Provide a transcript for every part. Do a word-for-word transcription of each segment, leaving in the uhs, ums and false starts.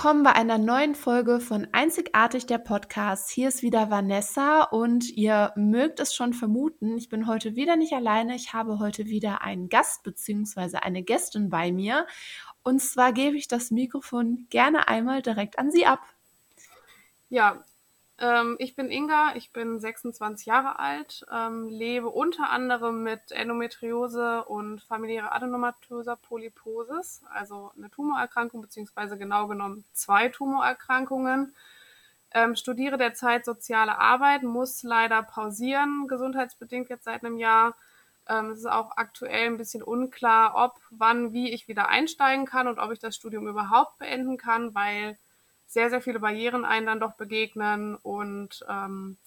willkommen bei einer neuen Folge von Einzigartig der Podcast. Hier ist wieder Vanessa und ihr mögt es schon vermuten, ich bin heute wieder nicht alleine. Ich habe heute wieder einen Gast bzw. eine Gästin bei mir. Und zwar gebe ich das Mikrofon gerne einmal direkt an sie ab. Ja, ähm, ich bin Inga, ich bin sechsundzwanzig Jahre alt, ähm, lebe unter anderem mit Endometriose und familiäre adenomatoser Polyposis, also eine Tumorerkrankung, beziehungsweise genau genommen zwei Tumorerkrankungen. Ähm, studiere derzeit soziale Arbeit, muss leider pausieren, gesundheitsbedingt jetzt seit einem Jahr. Ähm, es ist auch aktuell ein bisschen unklar, ob, wann, wie ich wieder einsteigen kann und ob ich das Studium überhaupt beenden kann, weil sehr, sehr viele Barrieren einen dann doch begegnen. Und ähm,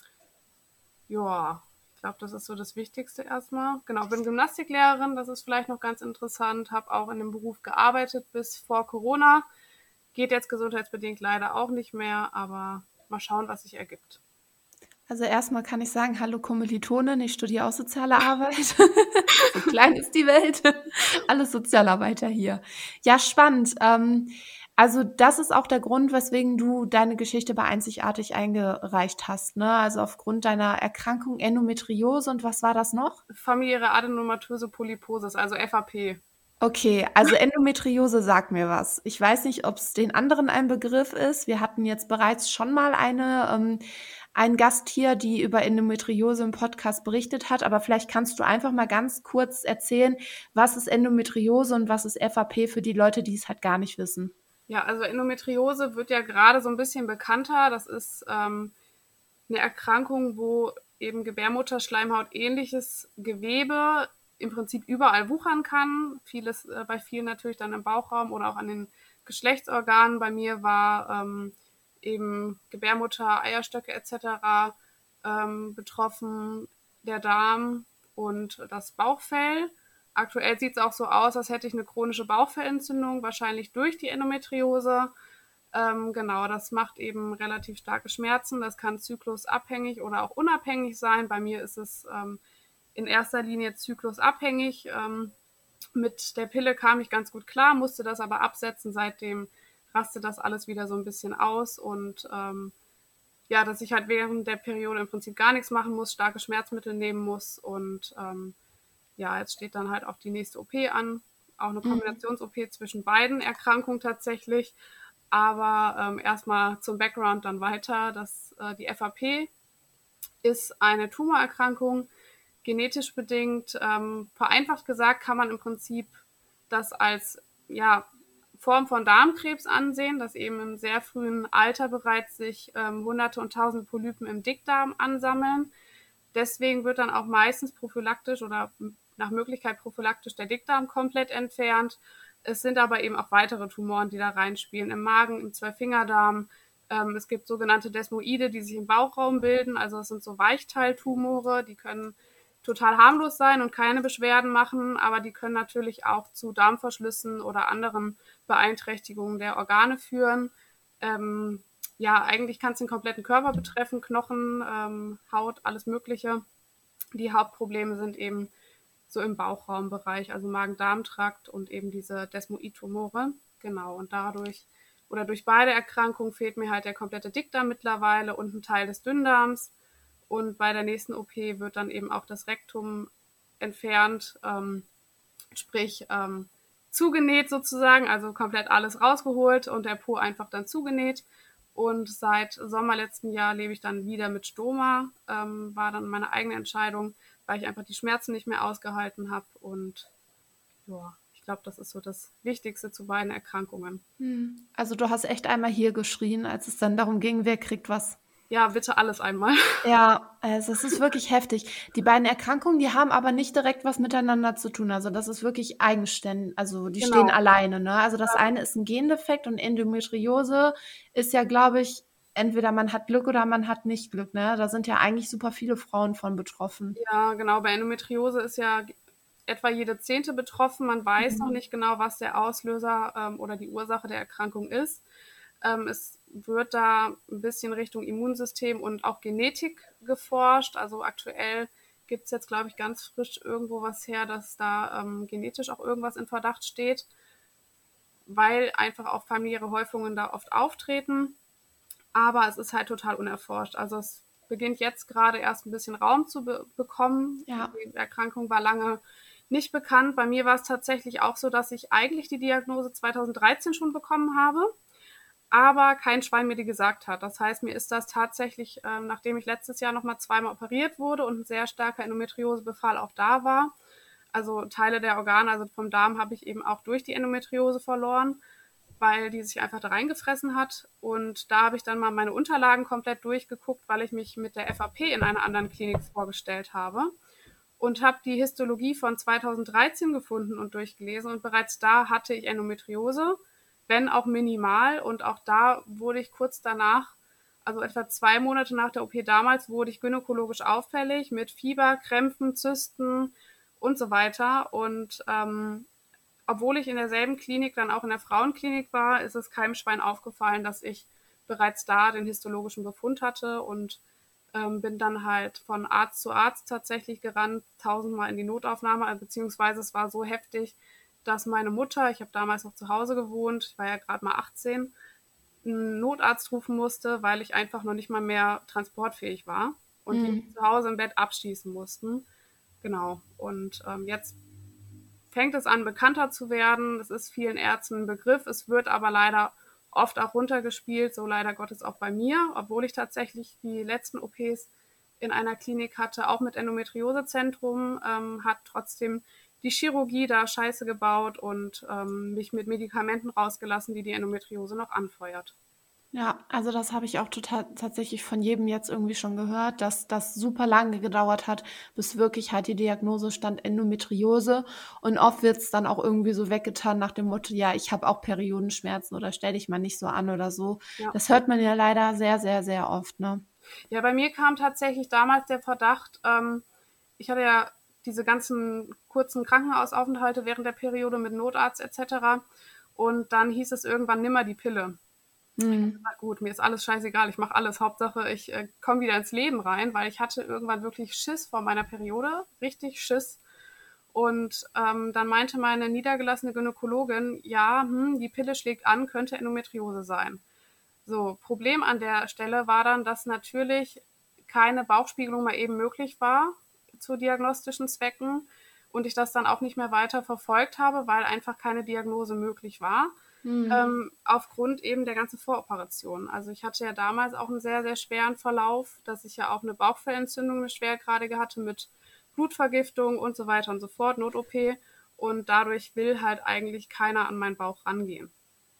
ja, ich glaube, das ist so das Wichtigste erstmal. Genau, bin Gymnastiklehrerin, das ist vielleicht noch ganz interessant, habe auch in dem Beruf gearbeitet bis vor Corona. Geht jetzt gesundheitsbedingt leider auch nicht mehr, aber mal schauen, was sich ergibt. Also erstmal kann ich sagen, hallo Kommilitonin, ich studiere auch soziale Arbeit. So klein ist die Welt. Alles Sozialarbeiter hier. Ja, spannend. Ähm, also das ist auch der Grund, weswegen du deine Geschichte bei Einzigartig eingereicht hast, ne? Also aufgrund deiner Erkrankung Endometriose und was war das noch? Familiäre adenomatose Polyposis, also F A P. Okay, also Endometriose sagt mir was. Ich weiß nicht, ob es den anderen ein Begriff ist. Wir hatten jetzt bereits schon mal eine, ähm, einen Gast hier, die über Endometriose im Podcast berichtet hat, aber vielleicht kannst du einfach mal ganz kurz erzählen, was ist Endometriose und was ist F A P für die Leute, die es halt gar nicht wissen. Ja, also Endometriose wird ja gerade so ein bisschen bekannter. Das ist ähm, eine Erkrankung, wo eben Gebärmutterschleimhaut ähnliches Gewebe im Prinzip überall wuchern kann. Vieles äh, bei vielen natürlich dann im Bauchraum oder auch an den Geschlechtsorganen. Bei mir war ähm, eben Gebärmutter, Eierstöcke et cetera ähm, betroffen, der Darm und das Bauchfell. Aktuell sieht es auch so aus, als hätte ich eine chronische Bauchfellentzündung, wahrscheinlich durch die Endometriose. Ähm, genau, das macht eben relativ starke Schmerzen. Das kann zyklusabhängig oder auch unabhängig sein. Bei mir ist es ähm, in erster Linie zyklusabhängig. Ähm, mit der Pille kam ich ganz gut klar, musste das aber absetzen. Seitdem rastet das alles wieder so ein bisschen aus und ähm, ja, dass ich halt während der Periode im Prinzip gar nichts machen muss, starke Schmerzmittel nehmen muss und ähm, ja, jetzt steht dann halt auch die nächste O P an, auch eine Mhm. Kombinations-O P zwischen beiden Erkrankungen tatsächlich. Aber ähm, erstmal zum Background dann weiter, dass äh, die F A P ist eine Tumorerkrankung, genetisch bedingt. Ähm, vereinfacht gesagt kann man im Prinzip das als ja, Form von Darmkrebs ansehen, dass eben im sehr frühen Alter bereits sich ähm, hunderte und tausende Polypen im Dickdarm ansammeln. Deswegen wird dann auch meistens prophylaktisch oder nach Möglichkeit prophylaktisch der Dickdarm komplett entfernt. Es sind aber eben auch weitere Tumoren, die da reinspielen, im Magen, im Zweifingerdarm. Ähm, es gibt sogenannte Desmoide, die sich im Bauchraum bilden. Also das sind so Weichteiltumore, die können total harmlos sein und keine Beschwerden machen, aber die können natürlich auch zu Darmverschlüssen oder anderen Beeinträchtigungen der Organe führen. Ähm, ja, eigentlich kann es den kompletten Körper betreffen, Knochen, ähm, Haut, alles Mögliche. Die Hauptprobleme sind eben so im Bauchraumbereich, also Magen-Darm-Trakt und eben diese Desmoid-Tumore. Genau, und dadurch oder durch beide Erkrankungen fehlt mir halt der komplette Dickdarm mittlerweile und ein Teil des Dünndarms. Und bei der nächsten O P wird dann eben auch das Rektum entfernt, ähm, sprich ähm, zugenäht sozusagen, also komplett alles rausgeholt und der Po einfach dann zugenäht. Und seit Sommer letzten Jahr lebe ich dann wieder mit Stoma. Ähm, war dann meine eigene Entscheidung, weil ich einfach die Schmerzen nicht mehr ausgehalten habe. Und ja, ich glaube, das ist so das Wichtigste zu beiden Erkrankungen. Hm. Also du hast echt einmal hier geschrien, als es dann darum ging, wer kriegt was. Ja, bitte alles einmal. Ja, also es ist wirklich heftig. Die beiden Erkrankungen, die haben aber nicht direkt was miteinander zu tun. Also das ist wirklich eigenständig, also die stehen Genau. alleine, ne? Also das eine ist ein Gendefekt und Endometriose ist ja, glaube ich, entweder man hat Glück oder man hat nicht Glück, ne? Da sind ja eigentlich super viele Frauen von betroffen. Ja, genau. Bei Endometriose ist ja etwa jede Zehnte betroffen. Man weiß noch Mhm. nicht genau, was der Auslöser ähm, oder die Ursache der Erkrankung ist. Ähm, es wird da ein bisschen Richtung Immunsystem und auch Genetik geforscht. Also aktuell gibt es jetzt, glaube ich, ganz frisch irgendwo was her, dass da ähm, genetisch auch irgendwas in Verdacht steht. weil einfach auch familiäre Häufungen da oft auftreten. Aber es ist halt total unerforscht. Also es beginnt jetzt gerade erst ein bisschen Raum zu be- bekommen. Ja. Die Erkrankung war lange nicht bekannt. Bei mir war es tatsächlich auch so, dass ich eigentlich die Diagnose zweitausenddreizehn schon bekommen habe, aber kein Schwein mir die gesagt hat. Das heißt, mir ist das tatsächlich, ähm, nachdem ich letztes Jahr nochmal zweimal operiert wurde und ein sehr starker Endometriosebefall auch da war, also Teile der Organe, also vom Darm habe ich eben auch durch die Endometriose verloren, weil die sich einfach da reingefressen hat. Und da habe ich dann mal meine Unterlagen komplett durchgeguckt, weil ich mich mit der F A P in einer anderen Klinik vorgestellt habe und habe die Histologie von zweitausenddreizehn gefunden und durchgelesen. Und bereits da hatte ich Endometriose, wenn auch minimal. Und auch da wurde ich kurz danach, also etwa zwei Monate nach der O P damals, wurde ich gynäkologisch auffällig mit Fieber, Krämpfen, Zysten und so weiter. Und ähm, obwohl ich in derselben Klinik dann auch in der Frauenklinik war, ist es keinem Schwein aufgefallen, dass ich bereits da den histologischen Befund hatte und ähm, bin dann halt von Arzt zu Arzt tatsächlich gerannt, tausendmal in die Notaufnahme, beziehungsweise es war so heftig, dass meine Mutter, ich habe damals noch zu Hause gewohnt, ich war ja gerade mal achtzehn, einen Notarzt rufen musste, weil ich einfach noch nicht mal mehr transportfähig war und die Mhm. zu Hause im Bett abschließen mussten. Genau. Und ähm, jetzt fängt es an, bekannter zu werden. Es ist vielen Ärzten ein Begriff. Es wird aber leider oft auch runtergespielt, so leider Gottes auch bei mir, obwohl ich tatsächlich die letzten O Ps in einer Klinik hatte, auch mit Endometriosezentrum, ähm, hat trotzdem die Chirurgie da Scheiße gebaut und ähm, mich mit Medikamenten rausgelassen, die die Endometriose noch anfeuert. Ja, also das habe ich auch total tatsächlich von jedem jetzt irgendwie schon gehört, dass das super lange gedauert hat, bis wirklich halt die Diagnose stand Endometriose. Und oft wird es dann auch irgendwie so weggetan nach dem Motto, ja, ich habe auch Periodenschmerzen oder stell dich mal nicht so an oder so. Ja. Das hört man ja leider sehr, sehr, sehr oft, ne? Ja, bei mir kam tatsächlich damals der Verdacht, ähm, ich hatte ja diese ganzen kurzen Krankenhausaufenthalte während der Periode mit Notarzt et cetera. Und dann hieß es irgendwann nimmer die Pille. Mhm. Na gut, mir ist alles scheißegal, ich mache alles. Hauptsache, ich äh, komme wieder ins Leben rein, weil ich hatte irgendwann wirklich Schiss vor meiner Periode, richtig Schiss. Und ähm, dann meinte meine niedergelassene Gynäkologin, ja, hm, die Pille schlägt an, könnte Endometriose sein. So, Problem an der Stelle war dann, dass natürlich keine Bauchspiegelung mal eben möglich war zu diagnostischen Zwecken und ich das dann auch nicht mehr weiter verfolgt habe, weil einfach keine Diagnose möglich war, Mhm. ähm, aufgrund eben der ganzen Voroperationen. Also ich hatte ja damals auch einen sehr, sehr schweren Verlauf, dass ich ja auch eine Bauchfellentzündung, eine schwergradige hatte mit Blutvergiftung und so weiter und so fort, Not-O P. Und dadurch will halt eigentlich keiner an meinen Bauch rangehen.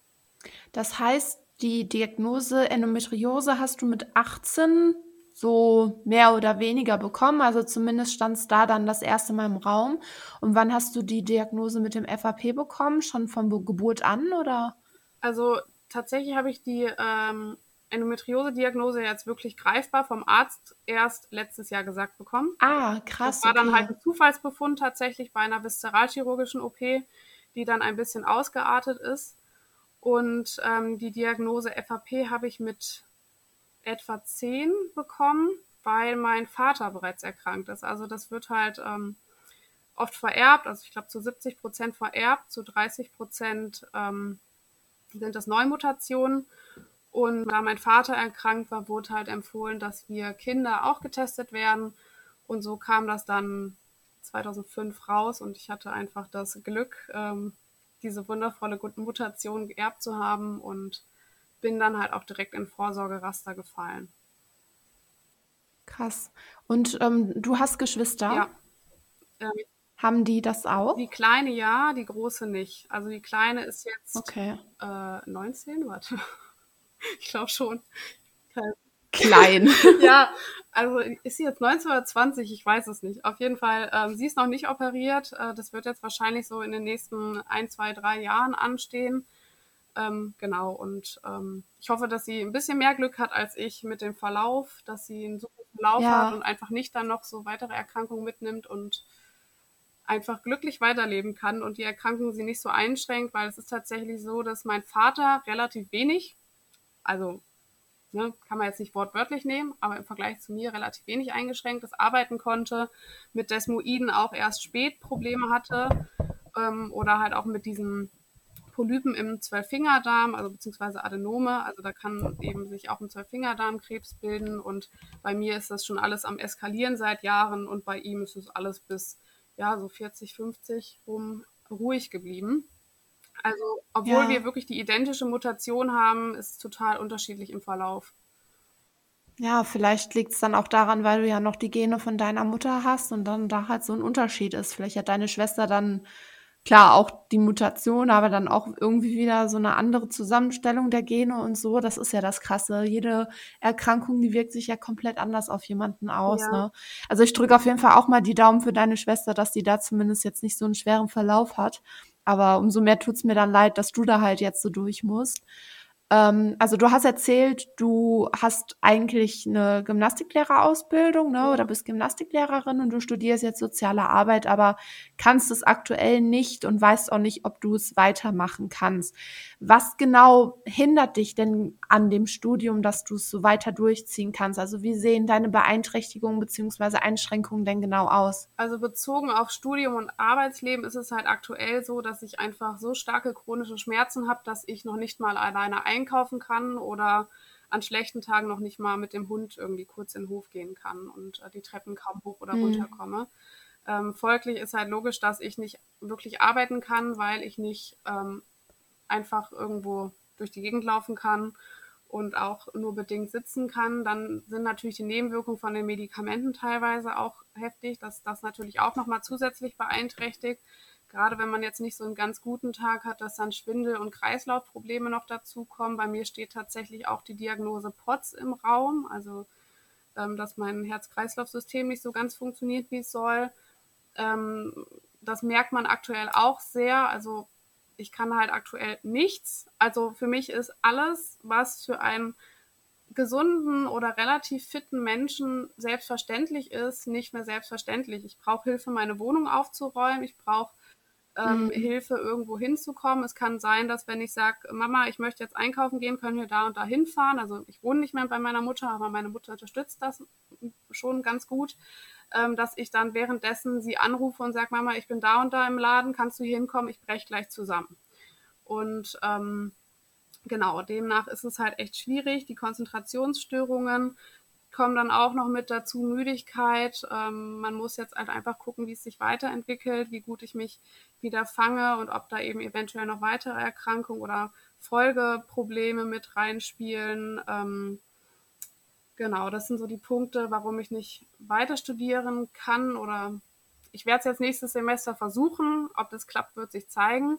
Das heißt, die Diagnose Endometriose hast du mit achtzehn so mehr oder weniger bekommen. Also zumindest stand es da dann das erste Mal im Raum. Und wann hast du die Diagnose mit dem F A P bekommen? Schon von Be- Geburt an oder? Also tatsächlich habe ich die ähm, Endometriose-Diagnose jetzt wirklich greifbar vom Arzt erst letztes Jahr gesagt bekommen. Ah, Das krass, war dann halt okay. ein Zufallsbefund tatsächlich bei einer viszeralchirurgischen O P, die dann ein bisschen ausgeartet ist. Und ähm, die Diagnose F A P habe ich mit etwa zehn bekommen, weil mein Vater bereits erkrankt ist. Also das wird halt ähm, oft vererbt, also ich glaube zu siebzig Prozent vererbt, zu dreißig Prozent ähm, sind das Neumutationen. Und da mein Vater erkrankt war, wurde halt empfohlen, dass wir Kinder auch getestet werden. Und so kam das dann zweitausendfünf raus und ich hatte einfach das Glück, ähm, diese wundervolle Mutation geerbt zu haben und bin dann halt auch direkt in Vorsorgeraster gefallen. Krass. Und ähm, du hast Geschwister? Ja, ähm, Haben die das die auch? kleine ja, die große nicht. Also die kleine ist jetzt Okay. äh, neunzehn, warte, ich glaube schon. Klein. Ja, also ist sie jetzt neunzehn oder zwanzig? Ich weiß es nicht. Auf jeden Fall, ähm, sie ist noch nicht operiert. Äh, das wird jetzt wahrscheinlich so in den nächsten ein, zwei, drei Jahren anstehen. Ähm, genau, und ähm, ich hoffe, dass sie ein bisschen mehr Glück hat als ich mit dem Verlauf, dass sie einen super Verlauf hat und Ja, einfach nicht dann noch so weitere Erkrankungen mitnimmt und einfach glücklich weiterleben kann und die Erkrankung sie nicht so einschränkt, weil es ist tatsächlich so, dass mein Vater relativ wenig, also ne, kann man jetzt nicht wortwörtlich nehmen, aber im Vergleich zu mir relativ wenig eingeschränktes arbeiten konnte, mit Desmoiden auch erst spät Probleme hatte ähm, oder halt auch mit diesen Polypen im Zwölffingerdarm, also beziehungsweise Adenome. Also da kann eben sich auch ein Zwölffingerdarmkrebs bilden. Und bei mir ist das schon alles am Eskalieren seit Jahren und bei ihm ist es alles bis ja so vierzig, fünfzig rum ruhig geblieben. Also obwohl wir Ja. wirklich die identische Mutation haben, ist es total unterschiedlich im Verlauf. Ja, vielleicht liegt es dann auch daran, weil du ja noch die Gene von deiner Mutter hast und dann da halt so ein Unterschied ist. Vielleicht hat deine Schwester dann, klar, auch die Mutation, aber dann auch irgendwie wieder so eine andere Zusammenstellung der Gene und so. Das ist ja das Krasse. Jede Erkrankung, die wirkt sich ja komplett anders auf jemanden aus, Ja. ne? Also, ich drücke auf jeden Fall auch mal die Daumen für deine Schwester, dass die da zumindest jetzt nicht so einen schweren Verlauf hat. Aber umso mehr tut's mir dann leid, dass du da halt jetzt so durch musst. Ähm, also du hast erzählt, du hast eigentlich eine Gymnastiklehrerausbildung, ne, oder Ja. bist Gymnastiklehrerin und du studierst jetzt Soziale Arbeit, aber kannst es aktuell nicht und weißt auch nicht, ob du es weitermachen kannst. Was genau hindert dich denn an dem Studium, dass du es so weiter durchziehen kannst? Also wie sehen deine Beeinträchtigungen beziehungsweise Einschränkungen denn genau aus? Also bezogen auf Studium und Arbeitsleben ist es halt aktuell so, dass ich einfach so starke chronische Schmerzen habe, dass ich noch nicht mal alleine einkaufen kann oder an schlechten Tagen noch nicht mal mit dem Hund irgendwie kurz in den Hof gehen kann und äh, die Treppen kaum hoch oder runter Mhm. komme. Ähm, folglich ist halt logisch, dass ich nicht wirklich arbeiten kann, weil ich nicht ähm, einfach irgendwo durch die Gegend laufen kann und auch nur bedingt sitzen kann. Dann sind natürlich die Nebenwirkungen von den Medikamenten teilweise auch heftig, dass das natürlich auch nochmal zusätzlich beeinträchtigt. Gerade wenn man jetzt nicht so einen ganz guten Tag hat, dass dann Schwindel- und Kreislaufprobleme noch dazukommen. Bei mir steht tatsächlich auch die Diagnose P O T S im Raum, also ähm, dass mein Herz-Kreislauf-System nicht so ganz funktioniert, wie es soll. Ähm, Das merkt man aktuell auch sehr. Also ich kann halt aktuell nichts. Also für mich ist alles, was für einen gesunden oder relativ fitten Menschen selbstverständlich ist, nicht mehr selbstverständlich. Ich brauche Hilfe, meine Wohnung aufzuräumen. Ich brauche ähm, Mhm. Hilfe, irgendwo hinzukommen. Es kann sein, dass wenn ich sage, Mama, ich möchte jetzt einkaufen gehen, können wir da und da hinfahren. Also ich wohne nicht mehr bei meiner Mutter, aber meine Mutter unterstützt das schon ganz gut, ähm, dass ich dann währenddessen sie anrufe und sage, Mama, ich bin da und da im Laden, kannst du hier hinkommen? Ich breche gleich zusammen. Und ähm, genau, demnach ist es halt echt schwierig. Die Konzentrationsstörungen kommen dann auch noch mit dazu, Müdigkeit. Ähm, man muss jetzt halt einfach gucken, wie es sich weiterentwickelt, wie gut ich mich wieder fange und ob da eben eventuell noch weitere Erkrankungen oder Folgeprobleme mit reinspielen. Ähm, genau, das sind so die Punkte, warum ich nicht weiter studieren kann oder ich werde es jetzt nächstes Semester versuchen. Ob das klappt, wird sich zeigen.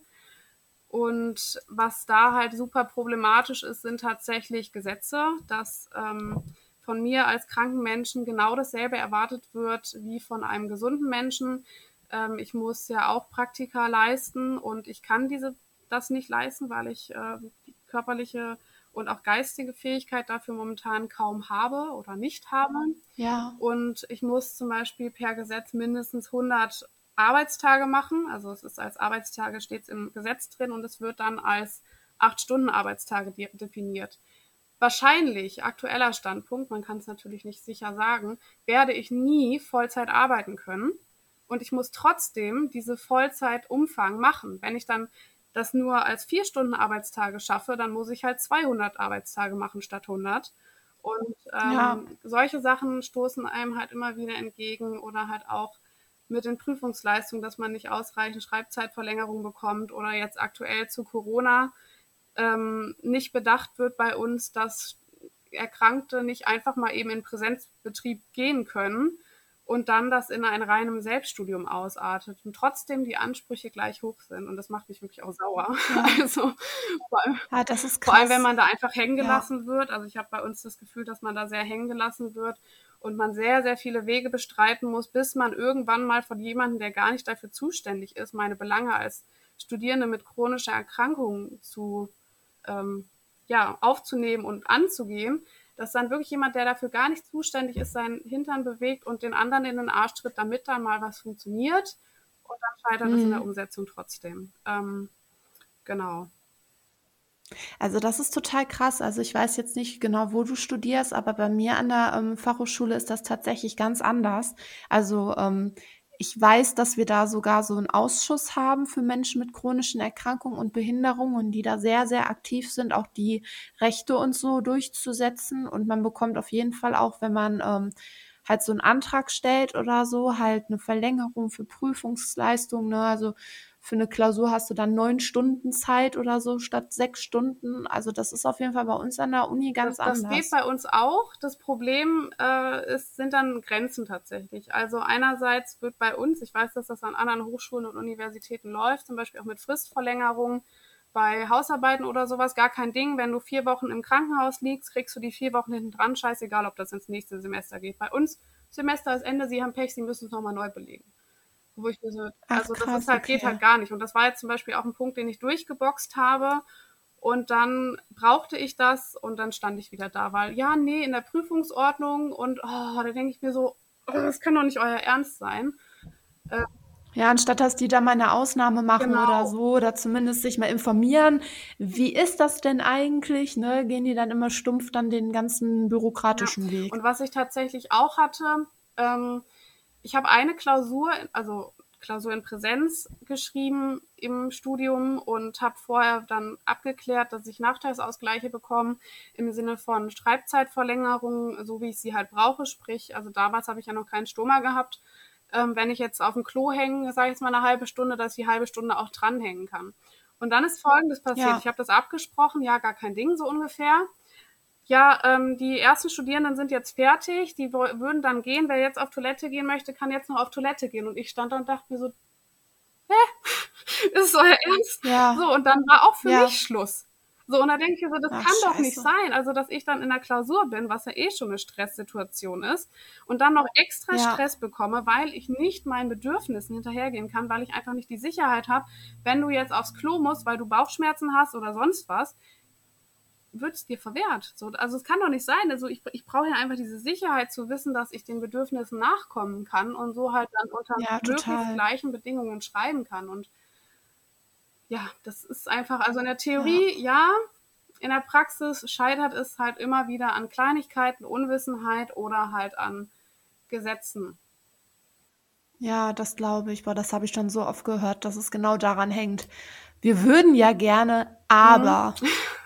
Und was da halt super problematisch ist, sind tatsächlich Gesetze, dass ähm, von mir als kranken Menschen genau dasselbe erwartet wird wie von einem gesunden Menschen. Ähm, ich muss ja auch Praktika leisten und ich kann diese das nicht leisten, weil ich äh, die körperliche und auch geistige Fähigkeit dafür momentan kaum habe oder nicht habe. Ja. Und ich muss zum Beispiel per Gesetz mindestens hundert Arbeitstage machen. Also es ist als Arbeitstage steht es im Gesetz drin und es wird dann als acht Stunden Arbeitstage definiert. Wahrscheinlich, aktueller Standpunkt, man kann es natürlich nicht sicher sagen, werde ich nie Vollzeit arbeiten können. Und ich muss trotzdem diese Vollzeitumfang machen. Wenn ich dann das nur als vier Stunden Arbeitstage schaffe, dann muss ich halt zweihundert Arbeitstage machen statt hundert. Und Ja. ähm, solche Sachen stoßen einem halt immer wieder entgegen oder halt auch mit den Prüfungsleistungen, dass man nicht ausreichend Schreibzeitverlängerung bekommt oder jetzt aktuell zu Corona ähm, nicht bedacht wird bei uns, dass Erkrankte nicht einfach mal eben in Präsenzbetrieb gehen können und dann das in ein reinem Selbststudium ausartet und trotzdem die Ansprüche gleich hoch sind. Und das macht mich wirklich auch sauer. Ja. Also vor allem, Ah, das ist vor allem, wenn krass. man da einfach hängen Ja. gelassen wird. Also ich habe bei uns das Gefühl, dass man da sehr hängen gelassen wird und man sehr, sehr viele Wege bestreiten muss, bis man irgendwann mal von jemandem, der gar nicht dafür zuständig ist, meine Belange als Studierende mit chronischer Erkrankung zu ähm, ja, aufzunehmen und anzugehen, dass dann wirklich jemand, der dafür gar nicht zuständig ist, seinen Hintern bewegt und den anderen in den Arsch tritt, damit dann mal was funktioniert. Und dann scheitert es in der Mhm. Umsetzung trotzdem. Ähm, genau. Also das ist total krass. Also ich weiß jetzt nicht genau, wo du studierst, aber bei mir an der ähm, Fachhochschule ist das tatsächlich ganz anders. Also ähm, ich weiß, dass wir da sogar so einen Ausschuss haben für Menschen mit chronischen Erkrankungen und Behinderungen und die da sehr, sehr aktiv sind, auch die Rechte und so durchzusetzen. Und man bekommt auf jeden Fall auch, wenn man ähm, halt so einen Antrag stellt oder so, halt eine Verlängerung für Prüfungsleistungen, ne? Also für eine Klausur hast du dann neun Stunden Zeit oder so statt sechs Stunden. Also das ist auf jeden Fall bei uns an der Uni ganz Das, das geht anders. bei uns auch. Das Problem äh, ist, sind dann Grenzen tatsächlich. Also einerseits wird bei uns, ich weiß, dass das an anderen Hochschulen und Universitäten läuft, zum Beispiel auch mit Fristverlängerungen bei Hausarbeiten oder sowas, gar kein Ding. Wenn du vier Wochen im Krankenhaus liegst, kriegst du die vier Wochen hinten dran, scheißegal, ob das ins nächste Semester geht. Bei uns Semester ist Ende, sie haben Pech, sie müssen es nochmal neu belegen. Wo ich mir so, Ach also das ist krass, halt, geht okay. halt gar nicht. Und das war jetzt zum Beispiel auch ein Punkt, den ich durchgeboxt habe. Und dann brauchte ich das und dann stand ich wieder da, weil ja, nee, in der Prüfungsordnung und oh, da denke ich mir so, oh, das kann doch nicht euer Ernst sein. Äh, Ja, anstatt dass die da mal eine Ausnahme machen oder genau, so oder zumindest sich mal informieren, wie ist das denn eigentlich, ne? Gehen die dann immer stumpf dann den ganzen ja. bürokratischen Weg. Und was ich tatsächlich auch hatte, ähm, ich habe eine Klausur, also Klausur in Präsenz geschrieben im Studium und habe vorher dann abgeklärt, dass ich Nachteilsausgleiche bekomme im Sinne von Schreibzeitverlängerung, so wie ich sie halt brauche. Sprich, also damals habe ich ja noch keinen Stoma gehabt. Ähm, wenn ich jetzt auf dem Klo hänge, sage ich jetzt mal eine halbe Stunde, dass ich die halbe Stunde auch dranhängen kann. Und dann ist Folgendes passiert. Ich Ja, habe das abgesprochen, ja, gar kein Ding so ungefähr. Ja, ähm, die ersten Studierenden sind jetzt fertig, die wo- würden dann gehen. Wer jetzt auf Toilette gehen möchte, kann jetzt noch auf Toilette gehen. Und ich stand da und dachte mir so, ist es euer Ernst? ja, So, und dann war auch für mich ja. Schluss. So, und da denke ich mir so, das Ach, kann doch nicht scheiße. sein. Also, dass ich dann in der Klausur bin, was ja eh schon eine Stresssituation ist, und dann noch extra Ja, Stress bekomme, weil ich nicht meinen Bedürfnissen hinterhergehen kann, weil ich einfach nicht die Sicherheit habe, wenn du jetzt aufs Klo musst, weil du Bauchschmerzen hast oder sonst was, wird es dir verwehrt. So, also es kann doch nicht sein. Also ich, ich brauche ja einfach diese Sicherheit zu wissen, dass ich den Bedürfnissen nachkommen kann und so halt dann unter ja, möglichst total. gleichen Bedingungen schreiben kann. Und ja, das ist einfach, also in der Ja. Theorie ja, in der Praxis scheitert es halt immer wieder an Kleinigkeiten, Unwissenheit oder halt an Gesetzen. Ja, das glaube ich. Boah, das habe ich schon so oft gehört, dass es genau daran hängt. Wir würden ja gerne, Mhm. aber.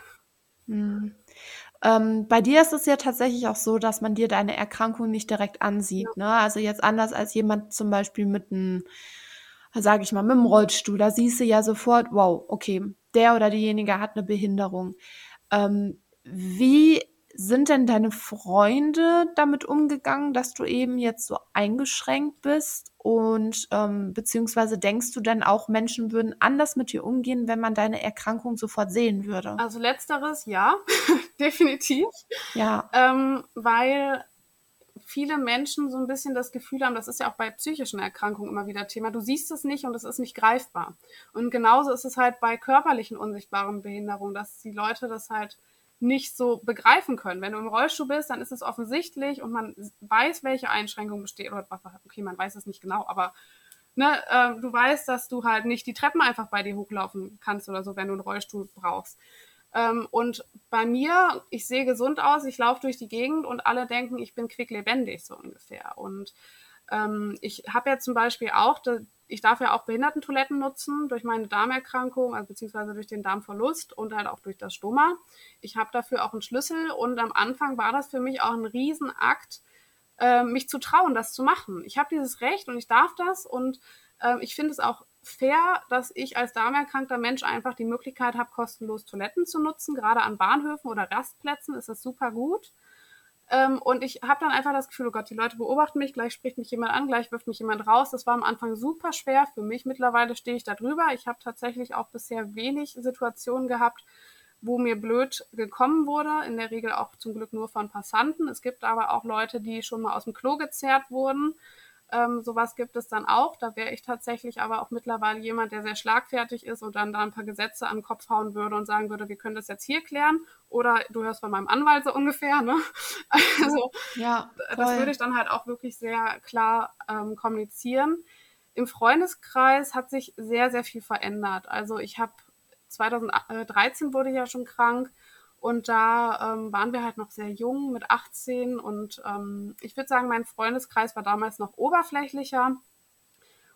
Hm. Ähm, bei dir ist es ja tatsächlich auch so, dass man dir deine Erkrankung nicht direkt Ja. ansieht, ne? Also jetzt anders als jemand zum Beispiel mit einem, sage ich mal, mit einem Rollstuhl. Da siehst du ja sofort, wow, okay, der oder diejenige hat eine Behinderung. Ähm, wie sind denn deine Freunde damit umgegangen, dass du eben jetzt so eingeschränkt bist? Und ähm, beziehungsweise denkst du denn auch, Menschen würden anders mit dir umgehen, wenn man deine Erkrankung sofort sehen würde? Also letzteres ja, definitiv. Ja, Ähm, weil viele Menschen so ein bisschen das Gefühl haben, das ist ja auch bei psychischen Erkrankungen immer wieder Thema, du siehst es nicht und es ist nicht greifbar. Und genauso ist es halt bei körperlichen unsichtbaren Behinderungen, dass die Leute das halt nicht so begreifen können. Wenn du im Rollstuhl bist, dann ist es offensichtlich und man weiß, welche Einschränkungen bestehen. Oder okay, man weiß es nicht genau, aber ne, äh, du weißt, dass du halt nicht die Treppen einfach bei dir hochlaufen kannst oder so, wenn du einen Rollstuhl brauchst. Ähm, und bei mir, ich sehe gesund aus, ich laufe durch die Gegend und alle denken, ich bin quicklebendig, so ungefähr. Und ähm, ich habe ja zum Beispiel auch, ich darf ja auch Behindertentoiletten nutzen durch meine Darmerkrankung, also beziehungsweise durch den Darmverlust und halt auch durch das Stoma. Ich habe dafür auch einen Schlüssel und am Anfang war das für mich auch ein Riesenakt, äh, mich zu trauen, das zu machen. Ich habe dieses Recht und ich darf das und äh, ich finde es auch fair, dass ich als darmerkrankter Mensch einfach die Möglichkeit habe, kostenlos Toiletten zu nutzen. Gerade an Bahnhöfen oder Rastplätzen ist das super gut. Ähm, und ich habe dann einfach das Gefühl, oh Gott, die Leute beobachten mich, gleich spricht mich jemand an, gleich wirft mich jemand raus. Das war am Anfang super schwer für mich. Mittlerweile stehe ich da drüber. Ich habe tatsächlich auch bisher wenig Situationen gehabt, wo mir blöd gekommen wurde. In der Regel auch zum Glück nur von Passanten. Es gibt aber auch Leute, die schon mal aus dem Klo gezerrt wurden. Ähm, sowas gibt es dann auch. Da wäre ich tatsächlich aber auch mittlerweile jemand, der sehr schlagfertig ist und dann da ein paar Gesetze an den Kopf hauen würde und sagen würde, wir können das jetzt hier klären. Oder du hörst von meinem Anwalt so ungefähr. Ne? Also ja, das würde voll. ich dann halt auch wirklich sehr klar ähm, kommunizieren. Im Freundeskreis hat sich sehr, sehr viel verändert. Also ich habe zweitausenddreizehn wurde ich ja schon krank und da ähm, waren wir halt noch sehr jung mit achtzehn und ähm, ich würde sagen, mein Freundeskreis war damals noch oberflächlicher.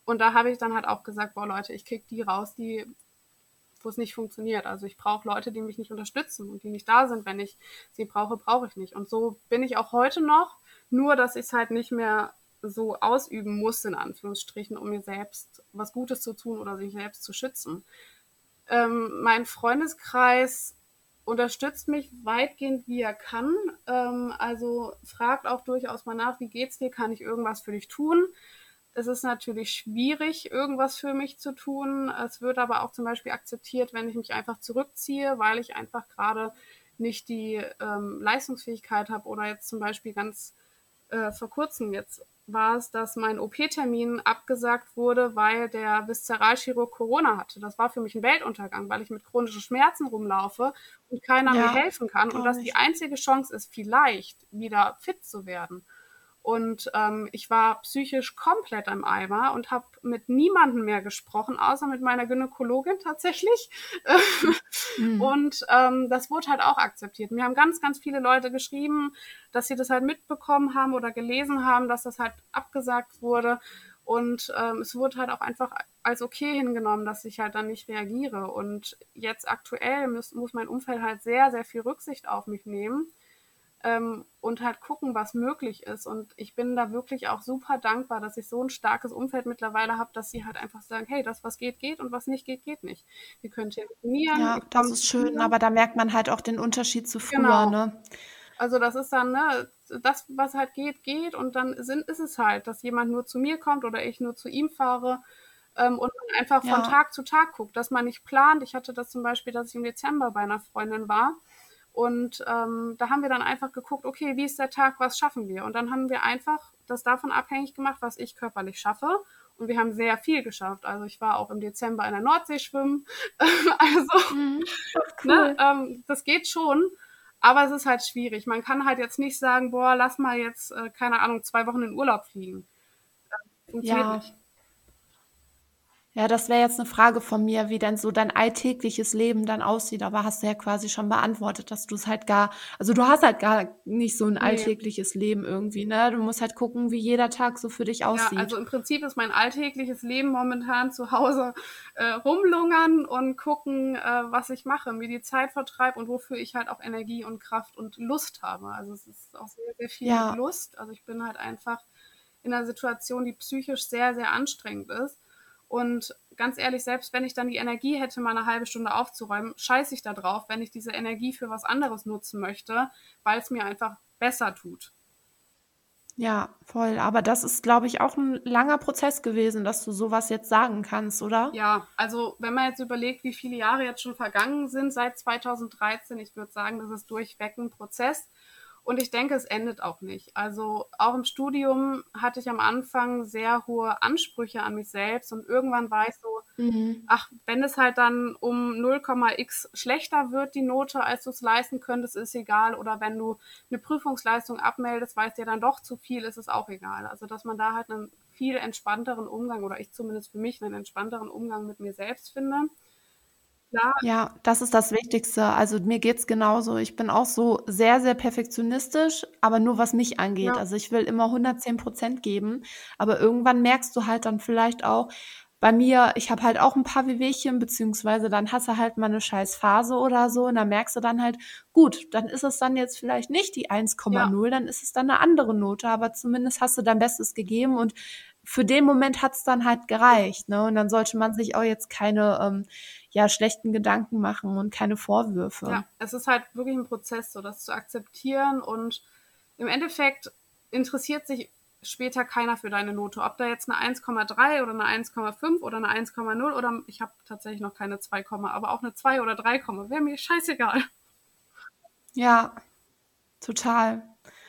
Und da habe ich dann halt auch gesagt, boah Leute, ich krieg die raus, die wo es nicht funktioniert. Also ich brauche Leute, die mich nicht unterstützen und die nicht da sind, wenn ich sie brauche, brauche ich nicht. Und so bin ich auch heute noch, nur dass ich es halt nicht mehr so ausüben muss, in Anführungsstrichen, um mir selbst was Gutes zu tun oder sich selbst zu schützen. Ähm, mein Freundeskreis unterstützt mich weitgehend, wie er kann. Ähm, also fragt auch durchaus mal nach, wie geht's dir? Kann ich irgendwas für dich tun? Es ist natürlich schwierig, irgendwas für mich zu tun. Es wird aber auch zum Beispiel akzeptiert, wenn ich mich einfach zurückziehe, weil ich einfach gerade nicht die ähm, Leistungsfähigkeit habe oder jetzt zum Beispiel ganz äh, vor kurzem jetzt war es, dass mein O P-Termin abgesagt wurde, weil der Viszeralchirurg Corona hatte. Das war für mich ein Weltuntergang, weil ich mit chronischen Schmerzen rumlaufe und keiner mir Ja, helfen kann und das glaube die ich. einzige Chance ist, vielleicht wieder fit zu werden. Und ähm, ich war psychisch komplett am Eimer und habe mit niemandem mehr gesprochen, außer mit meiner Gynäkologin tatsächlich. Mhm. Und ähm, das wurde halt auch akzeptiert. Mir haben ganz, ganz viele Leute geschrieben, dass sie das halt mitbekommen haben oder gelesen haben, dass das halt abgesagt wurde. Und ähm, es wurde halt auch einfach als okay hingenommen, dass ich halt dann nicht reagiere. Und jetzt aktuell muss, muss mein Umfeld halt sehr, sehr viel Rücksicht auf mich nehmen ähm, und halt gucken, was möglich ist. Und ich bin da wirklich auch super dankbar, dass ich so ein starkes Umfeld mittlerweile habe, dass sie halt einfach sagen, hey, das, was geht, geht und was nicht geht, geht nicht. Wir können telefonieren, Ja, ich das komme ist zu schön, dir. aber da merkt man halt auch den Unterschied zu früher, Genau. ne? Also das ist dann, ne, das, was halt geht, geht und dann sind, ist es halt, dass jemand nur zu mir kommt oder ich nur zu ihm fahre ähm, und man einfach von Ja, Tag zu Tag guckt, dass man nicht plant. Ich hatte das zum Beispiel, dass ich im Dezember bei einer Freundin war und ähm, da haben wir dann einfach geguckt, okay, wie ist der Tag, was schaffen wir? Und dann haben wir einfach das davon abhängig gemacht, was ich körperlich schaffe. Und wir haben sehr viel geschafft. Also ich war auch im Dezember in der Nordsee schwimmen. Also mhm. Ach, ne, cool. ähm, das geht schon, aber es ist halt schwierig. Man kann halt jetzt nicht sagen, boah, lass mal jetzt, äh, keine Ahnung, zwei Wochen in Urlaub fliegen. Funktioniert Ja, nicht. ja, das wäre jetzt eine Frage von mir, wie denn so dein alltägliches Leben dann aussieht, aber hast du ja quasi schon beantwortet, dass du es halt gar also, du hast halt gar nicht so ein Nee. alltägliches Leben irgendwie, ne? Du musst halt gucken, wie jeder Tag so für dich Ja, also aussieht. im Prinzip ist mein alltägliches Leben momentan zu Hause äh, rumlungern und gucken, äh, was ich mache, mir die Zeit vertreibe und wofür ich halt auch Energie und Kraft und Lust habe. Also es ist auch sehr, sehr viel mit Ja, Lust. Also ich bin halt einfach in einer Situation, die psychisch sehr, sehr anstrengend ist. Und ganz ehrlich, selbst wenn ich dann die Energie hätte, mal eine halbe Stunde aufzuräumen, scheiße ich da drauf, wenn ich diese Energie für was anderes nutzen möchte, weil es mir einfach besser tut. ja, voll. Aber das ist, glaube ich, auch ein langer Prozess gewesen, dass du so was jetzt sagen kannst, oder? Ja, also wenn man jetzt überlegt, wie viele Jahre jetzt schon vergangen sind seit zweitausenddreizehn, ich würde sagen, das ist durchweg ein Prozess. Und ich denke, es endet auch nicht. Also auch im Studium hatte ich am Anfang sehr hohe Ansprüche an mich selbst und irgendwann war ich so, Mhm. ach, wenn es halt dann um null Komma x schlechter wird, die Note, als du es leisten könntest, ist egal. Oder wenn du eine Prüfungsleistung abmeldest, weil es dir dann doch zu viel ist, ist auch egal. Also, dass man da halt einen viel entspannteren Umgang, oder ich zumindest für mich einen entspannteren Umgang mit mir selbst finde. Klar, Ja, das ist das Wichtigste. Also, mir geht's genauso. Ich bin auch so sehr, sehr perfektionistisch, aber nur was mich angeht. ja, Also, ich will immer hundertzehn Prozent geben, aber irgendwann merkst du halt dann vielleicht auch bei mir ich habe halt auch ein paar Wehwehchen, beziehungsweise dann hast du halt mal eine scheiß Phase oder so und dann merkst du dann halt, gut, dann ist es dann jetzt vielleicht nicht die eins Komma ja, null, dann ist es dann eine andere Note, aber zumindest hast du dein Bestes gegeben und für den Moment hat's dann halt gereicht, ne? Und dann sollte man sich auch jetzt keine, ähm, ja, schlechten Gedanken machen und keine Vorwürfe. ja. Es ist halt wirklich ein Prozess, so das zu akzeptieren und im Endeffekt interessiert sich später keiner für deine Note. Ob da jetzt eine eins Komma drei oder eine eins Komma fünf oder eine eins Komma null oder ich habe tatsächlich noch keine zwei, aber auch eine zwei oder drei, wäre mir scheißegal. Ja, total.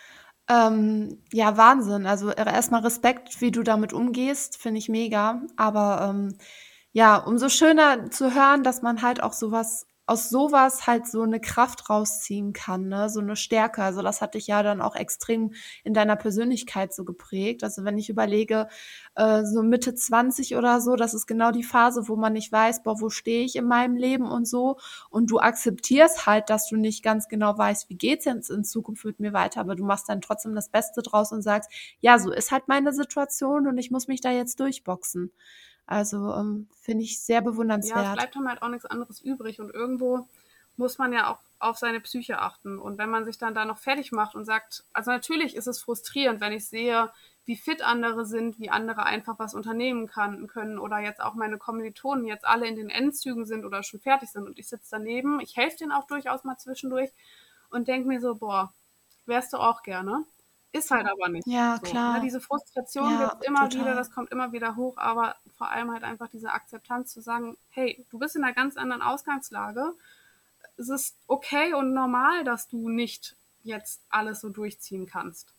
Ähm, ja, Wahnsinn. Also erstmal Respekt, wie du damit umgehst, finde ich mega. Aber ähm, ja, umso schöner zu hören, dass man halt auch sowas aus sowas halt so eine Kraft rausziehen kann, ne? So eine Stärke. Also das hat dich ja dann auch extrem in deiner Persönlichkeit so geprägt. Also wenn ich überlege, äh, so Mitte zwanzig oder so, das ist genau die Phase, wo man nicht weiß, boah, wo stehe ich in meinem Leben und so. Und du akzeptierst halt, dass du nicht ganz genau weißt, wie geht's jetzt in Zukunft mit mir weiter, aber du machst dann trotzdem das Beste draus und sagst, ja, so ist halt meine Situation und ich muss mich da jetzt durchboxen. Also ähm, finde ich sehr Ja, es bewundernswert. bleibt einem halt auch nichts anderes übrig und irgendwo muss man ja auch auf seine Psyche achten. Und wenn man sich dann da noch fertig macht und sagt, also natürlich ist es frustrierend, wenn ich sehe, wie fit andere sind, wie andere einfach was unternehmen kann, können oder jetzt auch meine Kommilitonen jetzt alle in den Endzügen sind oder schon fertig sind und ich sitze daneben. Ich helfe denen auch durchaus mal zwischendurch und denke mir so, boah, wärst du auch gerne. Ist halt aber nicht Ja, so. Ne? klar. Diese Frustration Ja, gibt es immer wieder, total. das kommt immer wieder hoch, aber vor allem halt einfach diese Akzeptanz zu sagen, hey, du bist in einer ganz anderen Ausgangslage. Es ist okay und normal, dass du nicht jetzt alles so durchziehen kannst.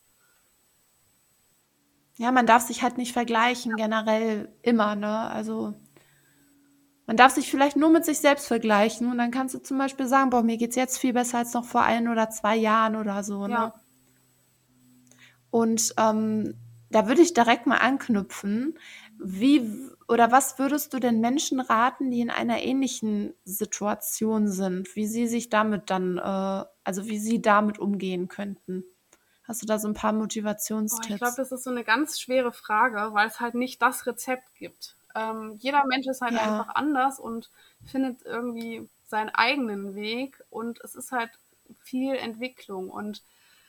Ja, man darf sich halt nicht vergleichen, generell immer, ne? Also man darf sich vielleicht nur mit sich selbst vergleichen und dann kannst du zum Beispiel sagen, boah, mir geht's jetzt viel besser als noch vor ein oder zwei Jahren oder so, Ja, ne? Und ähm, da würde ich direkt mal anknüpfen. Wie oder was würdest du denn Menschen raten, die in einer ähnlichen Situation sind, wie sie sich damit dann, äh, also wie sie damit umgehen könnten? Hast du da so ein paar oh, ich glaube, Motivationstipps? das ist so eine ganz schwere Frage, weil es halt nicht das Rezept gibt. Ähm, jeder Mensch ist halt einfach Ja, anders und findet irgendwie seinen eigenen Weg und es ist halt viel Entwicklung und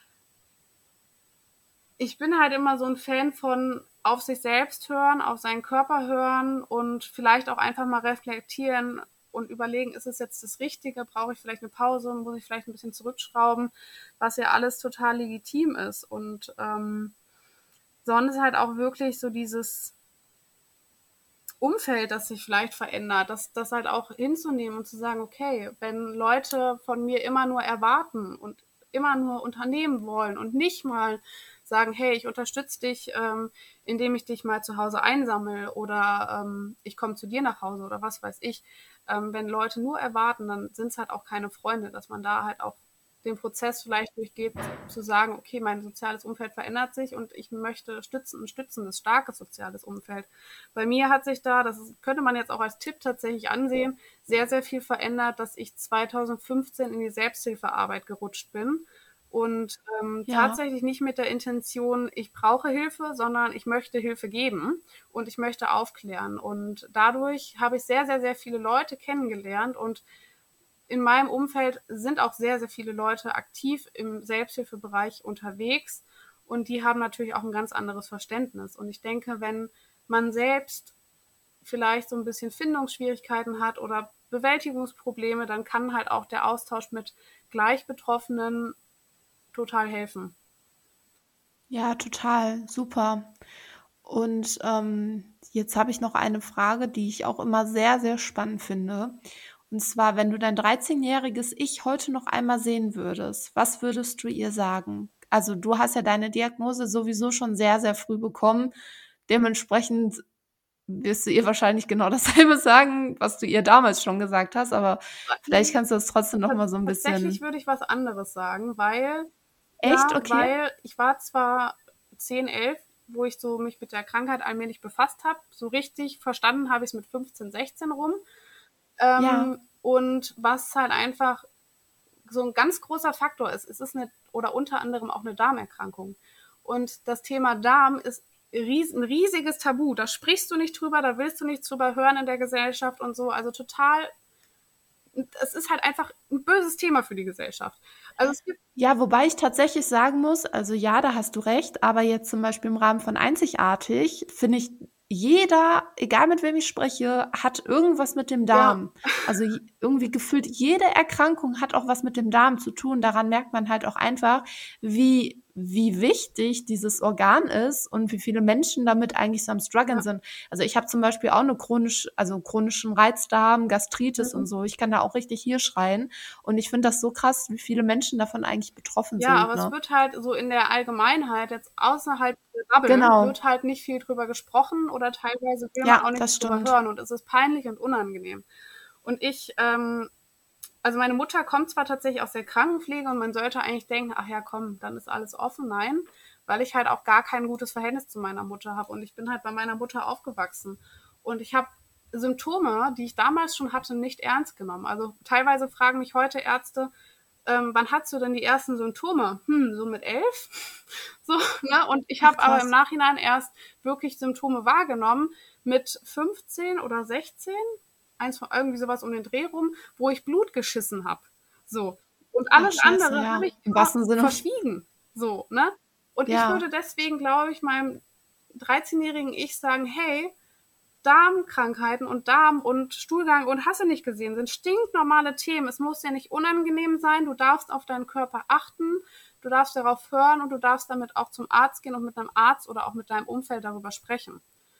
ich bin halt immer so ein Fan von auf sich selbst hören, auf seinen Körper hören und vielleicht auch einfach mal reflektieren und überlegen, ist es jetzt das Richtige? Brauche ich vielleicht eine Pause? Muss ich vielleicht ein bisschen zurückschrauben? Was ja alles total legitim ist. Und ähm, sonst halt auch wirklich so dieses Umfeld, das sich vielleicht verändert, das, das halt auch hinzunehmen und zu sagen, okay, wenn Leute von mir immer nur erwarten und immer nur unternehmen wollen und nicht mal sagen, hey, ich unterstütze dich, ähm, indem ich dich mal zu Hause einsammle oder ähm, ich komme zu dir nach Hause oder was weiß ich. Ähm, wenn Leute nur erwarten, dann sind es halt auch keine Freunde, dass man da halt auch den Prozess vielleicht durchgeht, zu sagen, okay, mein soziales Umfeld verändert sich und ich möchte stützen, ein stützendes, starkes soziales Umfeld. Bei mir hat sich da, das könnte man jetzt auch als Tipp tatsächlich ansehen, sehr, sehr viel verändert, dass ich zweitausendfünfzehn in die Selbsthilfearbeit gerutscht bin und ähm, ja. tatsächlich nicht mit der Intention, ich brauche Hilfe, sondern ich möchte Hilfe geben und ich möchte aufklären. Und dadurch habe ich sehr, sehr, sehr viele Leute kennengelernt und in meinem Umfeld sind auch sehr, sehr viele Leute aktiv im Selbsthilfebereich unterwegs und die haben natürlich auch ein ganz anderes Verständnis. Und ich denke, wenn man selbst vielleicht so ein bisschen Findungsschwierigkeiten hat oder Bewältigungsprobleme, dann kann halt auch der Austausch mit Gleichbetroffenen total helfen. Ja, total, super. Und ähm, jetzt habe ich noch eine Frage, die ich auch immer sehr, sehr spannend finde. Und zwar, wenn du dein dreizehnjähriges Ich heute noch einmal sehen würdest, was würdest du ihr sagen? Also du hast ja deine Diagnose sowieso schon sehr, sehr früh bekommen. Dementsprechend wirst du ihr wahrscheinlich genau dasselbe sagen, was du ihr damals schon gesagt hast, aber vielleicht kannst du das trotzdem noch mal so ein Tatsächlich bisschen. würde ich was anderes sagen, weil Echt? ja, Okay. weil ich war zwar zehn, elf, wo ich so mich mit der Krankheit allmählich befasst habe. So richtig verstanden habe ich es mit fünfzehn, sechzehn rum. Ja. Ähm, und was halt einfach so ein ganz großer Faktor ist, es ist eine, oder unter anderem auch eine Darmerkrankung. Und das Thema Darm ist ries, ein riesiges Tabu. Da sprichst du nicht drüber, da willst du nichts drüber hören in der Gesellschaft und so. Also total, es ist halt einfach ein böses Thema für die Gesellschaft. Also es gibt, Ja, wobei ich tatsächlich sagen muss, also ja, da hast du recht, aber jetzt zum Beispiel im Rahmen von Einzigartig finde ich, jeder, egal mit wem ich spreche, hat irgendwas mit dem ja, Darm. Also j- irgendwie gefühlt jede Erkrankung hat auch was mit dem Darm zu tun. Daran merkt man halt auch einfach, wie, wie wichtig dieses Organ ist und wie viele Menschen damit eigentlich so am Struggeln ja, sind. Also ich habe zum Beispiel auch eine chronisch, also chronischen Reizdarm, Gastritis und mhm. so. Ich kann da auch richtig hier schreien. Und ich finde das so krass, wie viele Menschen davon eigentlich betroffen Ja, aber sind, es ne? wird halt so in der Allgemeinheit, jetzt außerhalb der Bubble, Genau. wird halt nicht viel drüber gesprochen oder teilweise will man Ja, auch das nichts drüber stimmt. hören und es ist peinlich und unangenehm. Und ich ähm, Also meine Mutter kommt zwar tatsächlich aus der Krankenpflege und man sollte eigentlich denken, ach ja, komm, dann ist alles offen. Nein, weil ich halt auch gar kein gutes Verhältnis zu meiner Mutter habe und ich bin halt bei meiner Mutter aufgewachsen. Und ich habe Symptome, die ich damals schon hatte, nicht ernst genommen. Also teilweise fragen mich heute Ärzte, ähm, wann hast du denn die ersten Symptome? Hm, so mit elf? So, ne? Und ich Ach habe aber im krass. Nachhinein erst wirklich Symptome wahrgenommen mit fünfzehn oder sechzehn, eins von irgendwie sowas um den Dreh rum, wo ich Blut geschissen habe. So. Und Ach alles scheiße, andere habe ja. ich Im immer wahrsten Sinne. verschwiegen. So, ne? Und ich würde Ja, deswegen, glaube ich, meinem dreizehnjährigen Ich sagen, hey, Darmkrankheiten und Darm und Stuhlgang und hast du nicht gesehen, sind stinknormale Themen. Es muss ja nicht unangenehm sein. Du darfst auf deinen Körper achten, du darfst darauf hören und du darfst damit auch zum Arzt gehen und mit einem Arzt oder auch mit deinem Umfeld darüber sprechen.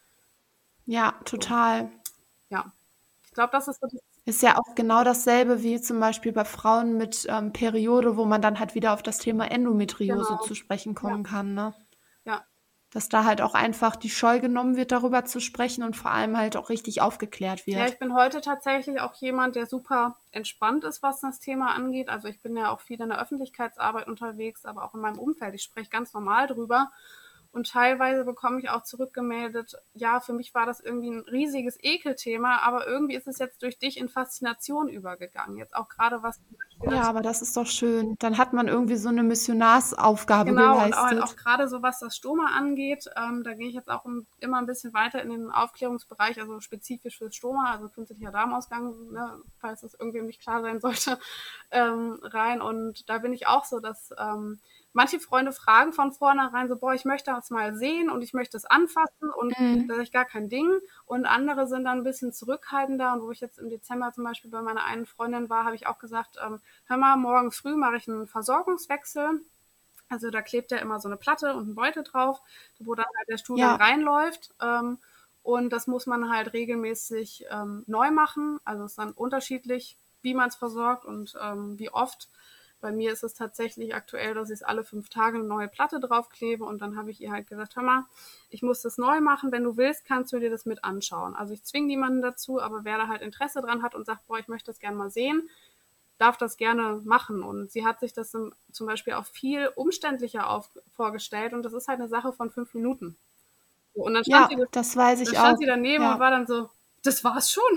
ja, So, total. ja. Ich glaube, das ist so das, Ist ja auch genau dasselbe wie zum Beispiel bei Frauen mit ähm, Periode, wo man dann halt wieder auf das Thema Endometriose genau. zu sprechen Ja, kommen kann, ne? ja. Dass da halt auch einfach die Scheu genommen wird, darüber zu sprechen und vor allem halt auch richtig aufgeklärt Ja, wird. ich bin heute tatsächlich auch jemand, der super entspannt ist, was das Thema angeht. Also ich bin ja auch viel in der Öffentlichkeitsarbeit unterwegs, aber auch in meinem Umfeld. Ich spreche ganz normal drüber. Und teilweise bekomme ich auch zurückgemeldet, ja, für mich war das irgendwie ein riesiges Ekelthema, aber irgendwie ist es jetzt durch dich in Faszination übergegangen. Jetzt auch gerade was zum Beispiel Ja, das, aber das ist doch schön. Dann hat man irgendwie so eine Missionarsaufgabe genau, und auch, halt auch geleistet. gerade so was das Stoma angeht, ähm, da gehe ich jetzt auch um, immer ein bisschen weiter in den Aufklärungsbereich, also spezifisch fürs Stoma, also künstlicher Darmausgang, ne, falls das irgendwie nicht klar sein sollte, ähm, rein. Und da bin ich auch so, dass ähm, manche Freunde fragen von vornherein so, boah, ich möchte das mal sehen und ich möchte es anfassen und da Mhm. sage ich gar kein Ding. Und andere sind dann ein bisschen zurückhaltender. Und wo ich jetzt im Dezember zum Beispiel bei meiner einen Freundin war, habe ich auch gesagt, ähm, hör mal, morgen früh mache ich einen Versorgungswechsel. Also da klebt ja immer so eine Platte und ein Beutel drauf, wo dann halt der Stuhlgang Ja, reinläuft. Ähm, und das muss man halt regelmäßig ähm, neu machen. Also es ist dann unterschiedlich, wie man es versorgt und ähm, wie oft. Bei mir ist es tatsächlich aktuell, dass ich alle fünf Tage eine neue Platte draufklebe und dann habe ich ihr halt gesagt, hör mal, ich muss das neu machen. Wenn du willst, kannst du dir das mit anschauen. Also ich zwinge niemanden dazu, aber wer da halt Interesse dran hat und sagt, boah, ich möchte das gerne mal sehen, darf das gerne machen. Und sie hat sich das zum Beispiel auch viel umständlicher auf, vorgestellt und das ist halt eine Sache von fünf Minuten. Und dann stand, ja, sie, das weiß dann ich stand auch. sie daneben und Ja. war dann so, das war's schon.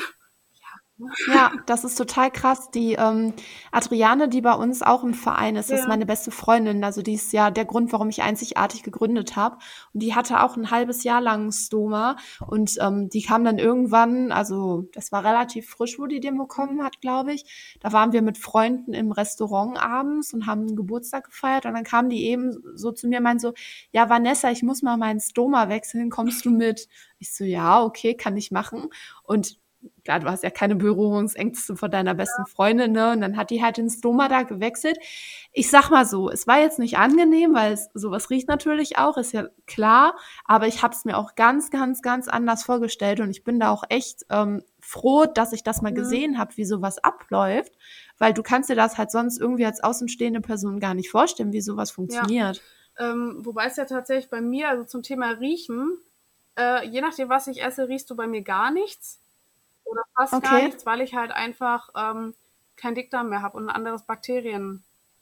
Ja, das ist total krass. Die ähm, Adriane, die bei uns auch im Verein ist, das ist Ja. meine beste Freundin. Also die ist ja der Grund, warum ich einzigartig gegründet habe. Und die hatte auch ein halbes Jahr lang Stoma. Und ähm, die kam dann irgendwann, also das war relativ frisch, wo die den bekommen hat, glaube ich. Da waren wir mit Freunden im Restaurant abends und haben einen Geburtstag gefeiert. Und dann kam die eben so zu mir und meinte so, ja, Vanessa, ich muss mal meinen Stoma wechseln, kommst du mit? Ich so, ja, okay, kann ich machen. Und klar, du hast ja keine Berührungsängste vor deiner besten Freundin, ne? Und dann hat die halt den Stoma da gewechselt. Ich sag mal so, es war jetzt nicht angenehm, weil es, sowas riecht natürlich auch, ist ja klar. Aber ich habe es mir auch ganz, ganz, ganz anders vorgestellt und ich bin da auch echt ähm, froh, dass ich das mal Mhm. gesehen habe, wie sowas abläuft, weil du kannst dir das halt sonst irgendwie als außenstehende Person gar nicht vorstellen, wie sowas Ja. funktioniert. Ähm, wobei es ja tatsächlich bei mir, also zum Thema Riechen, äh, je nachdem, was ich esse, riechst du bei mir gar nichts oder fast gar Okay. nichts, weil ich halt einfach ähm, kein Dickdarm mehr habe und ein anderes Bakterien.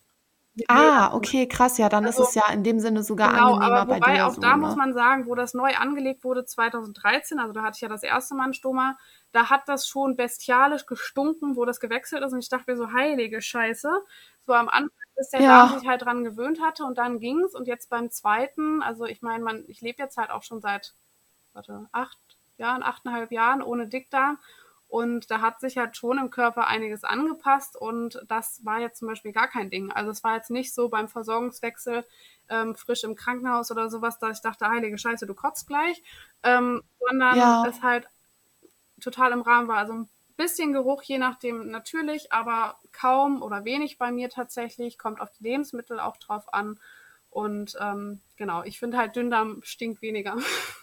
Ah, okay, krass. Ja, dann ist Also es ja in dem Sinne sogar genau, angenehmer aber bei wobei dir auch so, da muss ne? man sagen, wo das neu angelegt wurde zweitausenddreizehn, also da hatte ich ja das erste Mal 'n Stoma, da hat das schon bestialisch gestunken, wo das gewechselt ist und ich dachte mir so: „Heilige Scheiße." So am Anfang, bis der Darm Ja, sich halt dran gewöhnt hatte und dann ging's und jetzt beim zweiten, also ich meine, man ich lebe jetzt halt auch schon seit, warte, acht Jahren, achteinhalb Jahren ohne Dickdarm. Und da hat sich halt schon im Körper einiges angepasst und das war jetzt zum Beispiel gar kein Ding. Also es war jetzt nicht so beim Versorgungswechsel ähm, frisch im Krankenhaus oder sowas, dass ich dachte, heilige Scheiße, du kotzt gleich, ähm, sondern ja. es halt total im Rahmen war. Also ein bisschen Geruch, je nachdem natürlich, aber kaum oder wenig bei mir tatsächlich, kommt auf die Lebensmittel auch drauf an. Und ähm, genau, ich finde halt Dünndarm stinkt weniger.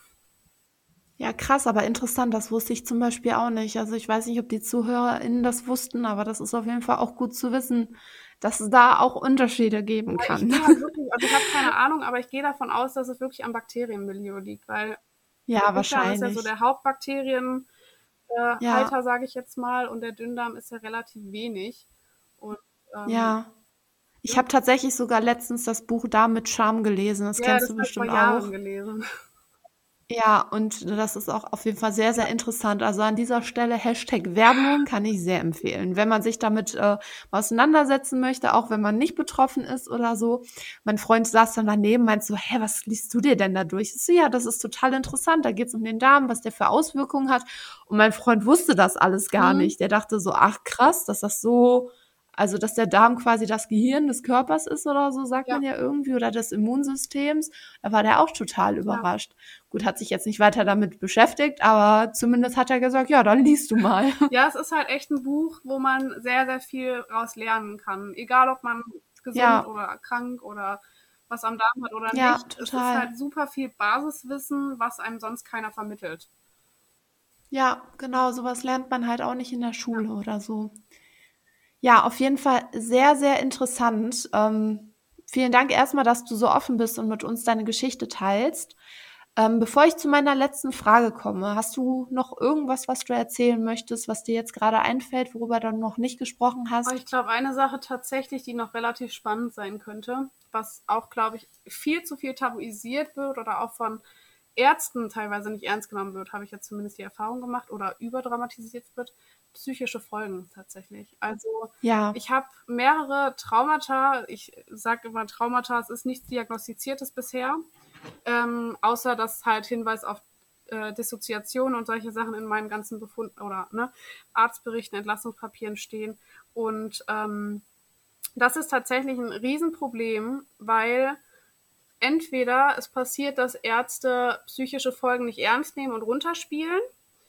Ja, krass, aber interessant. Das wusste ich zum Beispiel auch nicht. Also ich weiß nicht, ob die ZuhörerInnen das wussten, aber das ist auf jeden Fall auch gut zu wissen, dass es da auch Unterschiede geben Ich kann. gehe halt wirklich, also ich habe keine Ahnung, aber ich gehe davon aus, dass es wirklich am Bakterienmilieu liegt, weil der Ja, Dickdarm ist ja so wahrscheinlich. der Hauptbakterienhalter, Ja, sage ich jetzt mal, und der Dünndarm ist ja relativ wenig. Und ähm, Ja. Ich habe tatsächlich sogar letztens das Buch Darm mit Charme gelesen. Das ja, kennst das du habe ich vor bestimmt Jahren auch. gelesen. Ja, und das ist auch auf jeden Fall sehr, sehr Ja, interessant. Also an dieser Stelle Hashtag Werbung kann ich sehr empfehlen. Wenn man sich damit äh, auseinandersetzen möchte, auch wenn man nicht betroffen ist oder so. Mein Freund saß dann daneben, meint so, hä, was liest du dir denn da durch? Ich so, ja, das ist total interessant. Da geht's um den Darm, was der für Auswirkungen hat. Und mein Freund wusste das alles gar mhm. nicht. Der dachte so, ach krass, dass das so, also dass der Darm quasi das Gehirn des Körpers ist oder so, sagt Ja, man ja irgendwie, oder des Immunsystems. Da war der auch total ja. überrascht. Gut, hat sich jetzt nicht weiter damit beschäftigt, aber zumindest hat er gesagt, ja, dann liest du mal. Ja, es ist halt echt ein Buch, wo man sehr, sehr viel raus lernen kann. Egal, ob man gesund Ja, oder krank oder was am Darm hat oder ja, nicht. Es ist total. halt super viel Basiswissen, was einem sonst keiner vermittelt. Ja, genau, sowas lernt man halt auch nicht in der Schule oder so. Ja, auf jeden Fall sehr, sehr interessant. Ähm, vielen Dank erstmal, dass du so offen bist und mit uns deine Geschichte teilst. Ähm, bevor ich zu meiner letzten Frage komme, hast du noch irgendwas, was du erzählen möchtest, was dir jetzt gerade einfällt, worüber du noch nicht gesprochen Aber hast? ich glaube, eine Sache tatsächlich, die noch relativ spannend sein könnte, was auch, glaube ich, viel zu viel tabuisiert wird oder auch von Ärzten teilweise nicht ernst genommen wird, habe ich jetzt zumindest die Erfahrung gemacht, oder überdramatisiert wird, psychische Folgen tatsächlich. Also Ja, ich habe mehrere Traumata, ich sage immer Traumata, es ist nichts Diagnostiziertes bisher, ähm, außer dass halt Hinweis auf äh, Dissoziation und solche Sachen in meinen ganzen Befunden oder ne, Arztberichten, Entlassungspapieren stehen. Und ähm, das ist tatsächlich ein Riesenproblem, weil entweder es passiert, dass Ärzte psychische Folgen nicht ernst nehmen und runterspielen,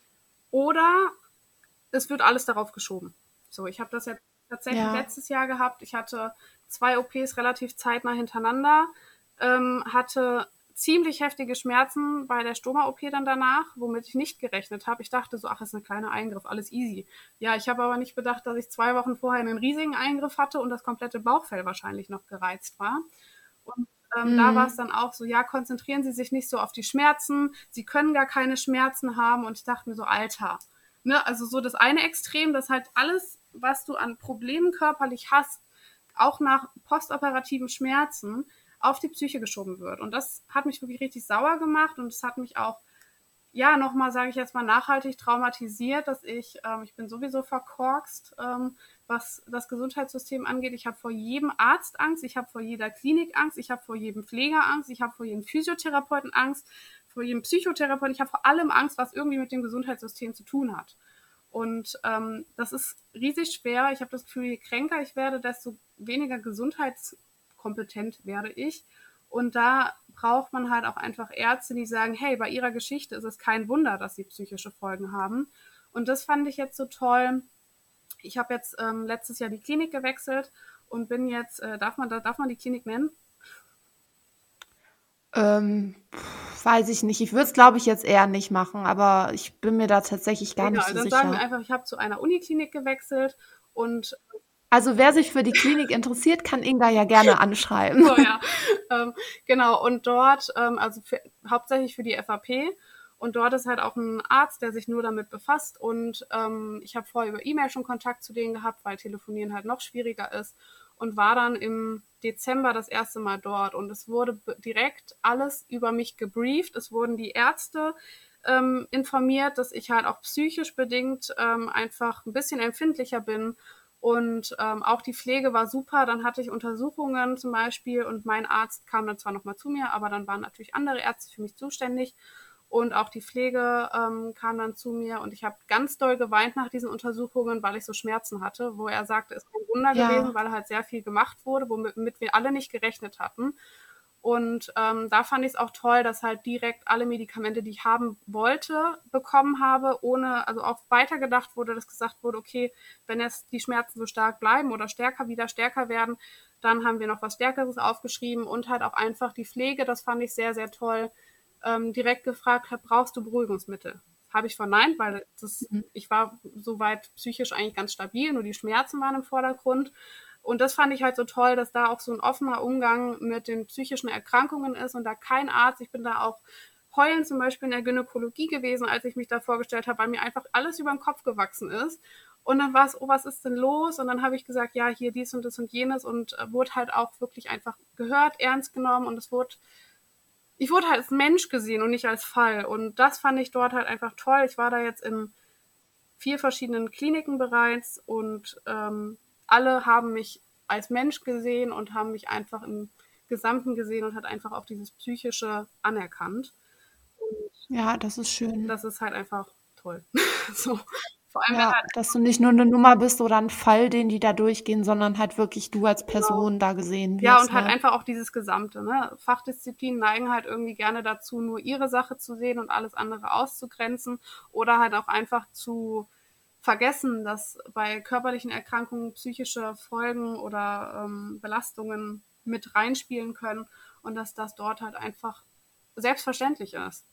oder es wird alles darauf geschoben. So, ich habe das jetzt tatsächlich ja, letztes Jahr gehabt. Ich hatte zwei O Ps relativ zeitnah hintereinander, ähm, hatte ziemlich heftige Schmerzen bei der Stoma-O P dann danach, womit ich nicht gerechnet habe. Ich dachte so, ach, ist ein kleiner Eingriff, alles easy. Ja, ich habe aber nicht bedacht, dass ich zwei Wochen vorher einen riesigen Eingriff hatte und das komplette Bauchfell wahrscheinlich noch gereizt war. Und ähm, da war es mhm. dann auch so, ja, konzentrieren Sie sich nicht so auf die Schmerzen, Sie können gar keine Schmerzen haben. Und ich dachte mir so, Alter, ne, also so das eine Extrem, dass halt alles, was du an Problemen körperlich hast, auch nach postoperativen Schmerzen auf die Psyche geschoben wird. Und das hat mich wirklich richtig sauer gemacht und es hat mich auch, ja, nochmal, sage ich jetzt mal, nachhaltig traumatisiert, dass ich, ähm, ich bin sowieso verkorkst, ähm, was das Gesundheitssystem angeht. Ich habe vor jedem Arzt Angst, ich habe vor jeder Klinik Angst, ich habe vor jedem Pfleger Angst, ich habe vor jedem Physiotherapeuten Angst, vor jedem Psychotherapeuten, ich habe vor allem Angst, was irgendwie mit dem Gesundheitssystem zu tun hat. Und ähm, das ist riesig schwer. Ich habe das Gefühl, je kränker ich werde, desto weniger gesundheitskompetent werde ich. Und da braucht man halt auch einfach Ärzte, die sagen, hey, bei ihrer Geschichte ist es kein Wunder, dass sie psychische Folgen haben. Und das fand ich jetzt so toll. Ich habe jetzt ähm, letztes Jahr die Klinik gewechselt und bin jetzt, äh, darf man darf man die Klinik nennen? Ähm, pf, weiß ich nicht. Ich würde es, glaube ich, jetzt eher nicht machen, aber ich bin mir da tatsächlich gar nicht Egal, so dann sagen wir sicher. einfach, ich habe zu einer Uniklinik gewechselt und Also wer sich für die Klinik interessiert, kann Inga ja gerne anschreiben. so, ja. Ähm, genau, und dort, ähm, also für, hauptsächlich für die F A P. Und dort ist halt auch ein Arzt, der sich nur damit befasst. Und ähm, ich habe vorher über E-Mail schon Kontakt zu denen gehabt, weil Telefonieren halt noch schwieriger ist. Und war dann im Dezember das erste Mal dort. Und es wurde direkt alles über mich gebrieft. Es wurden die Ärzte ähm, informiert, dass ich halt auch psychisch bedingt ähm, einfach ein bisschen empfindlicher bin. Und ähm, auch die Pflege war super. Dann hatte ich Untersuchungen zum Beispiel und mein Arzt kam dann zwar nochmal zu mir, aber dann waren natürlich andere Ärzte für mich zuständig. Und auch die Pflege ähm, kam dann zu mir und ich habe ganz doll geweint nach diesen Untersuchungen, weil ich so Schmerzen hatte, wo er sagte, es ist kein Wunder gewesen, Ja, weil halt sehr viel gemacht wurde, womit wir alle nicht gerechnet hatten. Und ähm, da fand ich es auch toll, dass halt direkt alle Medikamente, die ich haben wollte, bekommen habe, ohne, also auch weitergedacht wurde, dass gesagt wurde, okay, wenn jetzt die Schmerzen so stark bleiben oder stärker wieder stärker werden, dann haben wir noch was Stärkeres aufgeschrieben und halt auch einfach die Pflege, das fand ich sehr, sehr toll, ähm, direkt gefragt hat, brauchst du Beruhigungsmittel? Habe ich verneint, weil das, mhm. ich war soweit psychisch eigentlich ganz stabil, nur die Schmerzen waren im Vordergrund. Und das fand ich halt so toll, dass da auch so ein offener Umgang mit den psychischen Erkrankungen ist und da kein Arzt, ich bin da auch heulen zum Beispiel in der Gynäkologie gewesen, als ich mich da vorgestellt habe, weil mir einfach alles über den Kopf gewachsen ist. Und dann war es, oh, was ist denn los? Und dann habe ich gesagt, ja, hier dies und das und jenes und äh, wurde halt auch wirklich einfach gehört, ernst genommen und es wurde, ich wurde halt als Mensch gesehen und nicht als Fall. Und das fand ich dort halt einfach toll. Ich war da jetzt in vier verschiedenen Kliniken bereits und ähm, alle haben mich als Mensch gesehen und haben mich einfach im Gesamten gesehen und hat einfach auch dieses Psychische anerkannt. Ja, das ist schön. Das ist halt einfach toll. So. Vor allem, wenn Ja, halt, dass du nicht nur eine Nummer bist oder ein Fall, den die da durchgehen, sondern halt wirklich du als genau. Person da gesehen Ja, wirst, und halt ne? einfach auch dieses Gesamte. Ne? Fachdisziplinen neigen halt irgendwie gerne dazu, nur ihre Sache zu sehen und alles andere auszugrenzen oder halt auch einfach zu vergessen, dass bei körperlichen Erkrankungen psychische Folgen oder ähm, Belastungen mit reinspielen können und dass das dort halt einfach selbstverständlich ist.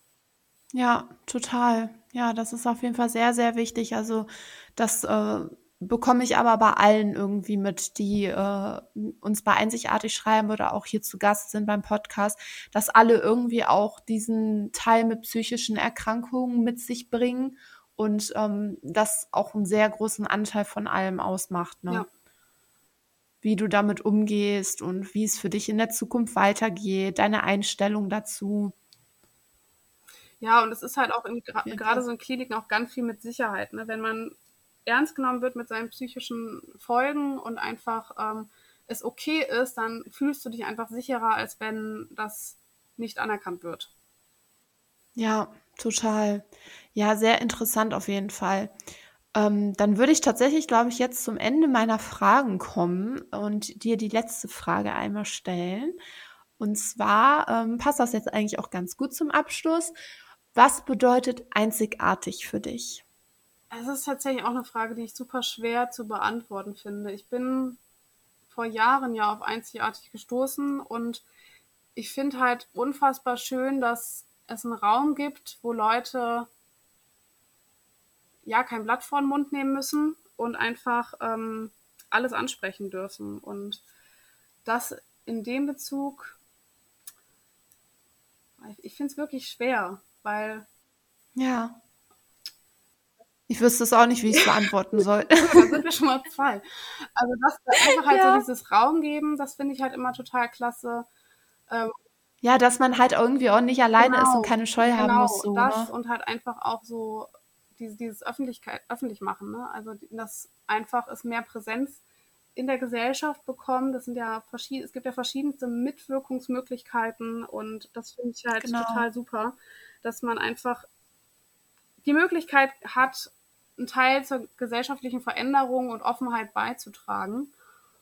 Ja, total. Ja, das ist auf jeden Fall sehr, sehr wichtig. Also, das äh, bekomme ich aber bei allen irgendwie mit, die äh, uns bei Einzigartig schreiben oder auch hier zu Gast sind beim Podcast, dass alle irgendwie auch diesen Teil mit psychischen Erkrankungen mit sich bringen und ähm, das auch einen sehr großen Anteil von allem ausmacht, ne? Ja. Wie du damit umgehst und wie es für dich in der Zukunft weitergeht, deine Einstellung dazu. Ja, und es ist halt auch in, Auf jeden gerade Fall. so in Kliniken auch ganz viel mit Sicherheit. Ne? Wenn man ernst genommen wird mit seinen psychischen Folgen und einfach ähm, es okay ist, dann fühlst du dich einfach sicherer, als wenn das nicht anerkannt wird. Ja, total. Ja, sehr interessant auf jeden Fall. Ähm, dann würde ich tatsächlich, glaube ich, jetzt zum Ende meiner Fragen kommen und dir die letzte Frage einmal stellen. Und zwar ähm, passt das jetzt eigentlich auch ganz gut zum Abschluss. Was bedeutet einzigartig für dich? Es ist tatsächlich auch eine Frage, die ich super schwer zu beantworten finde. Ich bin vor Jahren ja auf Einzigartig gestoßen und ich finde halt unfassbar schön, dass es einen Raum gibt, wo Leute ja kein Blatt vor den Mund nehmen müssen und einfach ähm, alles ansprechen dürfen. Und das in dem Bezug, ich finde es wirklich schwer, weil Ja, ich wüsste es auch nicht, wie ich es beantworten soll. da sind wir schon mal zwei. Also das einfach halt so Ja. dieses Raum geben, das finde ich halt immer total klasse. Ähm, Ja, dass man halt irgendwie auch nicht alleine ist und genau, keine Scheu haben muss, genau, so, das ne? und halt einfach auch so diese, dieses Öffentlichkeit, öffentlich machen, ne? Also dass einfach es mehr Präsenz in der Gesellschaft bekommen. Das sind ja verschiedene, es gibt ja verschiedenste Mitwirkungsmöglichkeiten und das finde ich halt Genau. total super, dass man einfach die Möglichkeit hat, einen Teil zur gesellschaftlichen Veränderung und Offenheit beizutragen.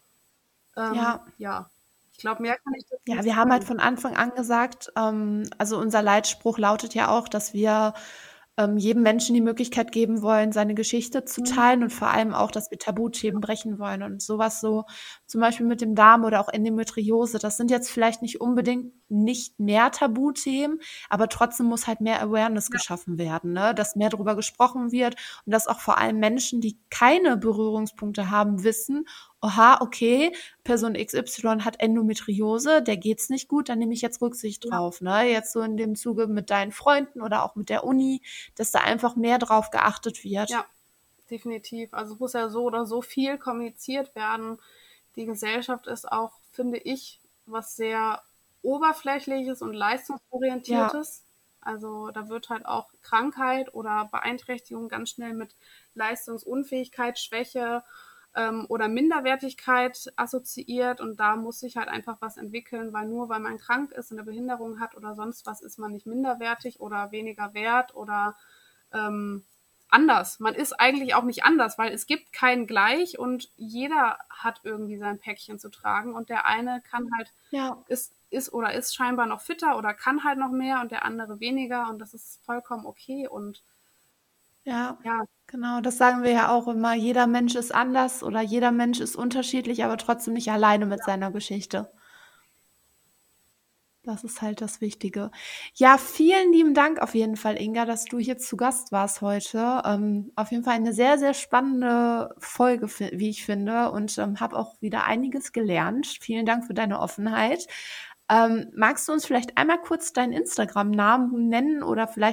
Ähm, Ja. ja, ich glaube, mehr kann ich dazu Ja, nicht wir haben halt sagen. von Anfang an gesagt, ähm, also unser Leitspruch lautet ja auch, dass wir ähm, jedem Menschen die Möglichkeit geben wollen, seine Geschichte zu Mhm. teilen und vor allem auch, dass wir Tabuthemen brechen wollen und sowas so, zum Beispiel mit dem Darm oder auch Endometriose. Das sind jetzt vielleicht nicht unbedingt nicht mehr Tabuthemen, aber trotzdem muss halt mehr Awareness Ja, geschaffen werden, ne? Dass mehr darüber gesprochen wird und dass auch vor allem Menschen, die keine Berührungspunkte haben, wissen, oha, okay, Person X Y hat Endometriose, der geht's nicht gut, dann nehme ich jetzt Rücksicht ja, drauf, ne? Jetzt so in dem Zuge mit deinen Freunden oder auch mit der Uni, dass da einfach mehr drauf geachtet wird. ja, definitiv. Also es muss ja so oder so viel kommuniziert werden. Die Gesellschaft ist auch, finde ich, was sehr oberflächliches und Ja, leistungsorientiertes. Also da wird halt auch Krankheit oder Beeinträchtigung ganz schnell mit Leistungsunfähigkeit, Schwäche ähm, oder Minderwertigkeit assoziiert und da muss sich halt einfach was entwickeln, weil nur weil man krank ist, eine Behinderung hat oder sonst was, ist man nicht minderwertig oder weniger wert oder ähm, anders. Man ist eigentlich auch nicht anders, weil es gibt keinen gleich und jeder hat irgendwie sein Päckchen zu tragen und der eine kann halt, ja, ist, ist oder ist scheinbar noch fitter oder kann halt noch mehr und der andere weniger und das ist vollkommen okay und ja, ja, genau, das sagen wir ja auch immer. Jeder Mensch ist anders oder jeder Mensch ist unterschiedlich, aber trotzdem nicht alleine mit seiner Geschichte. Das ist halt das Wichtige. Ja, vielen lieben Dank auf jeden Fall, Inga, dass du hier zu Gast warst heute. Ähm, auf jeden Fall eine sehr, sehr spannende Folge, fi- wie ich finde, und ähm, habe auch wieder einiges gelernt. Vielen Dank für deine Offenheit. Ähm, magst du uns vielleicht einmal kurz deinen Instagram-Namen nennen oder vielleicht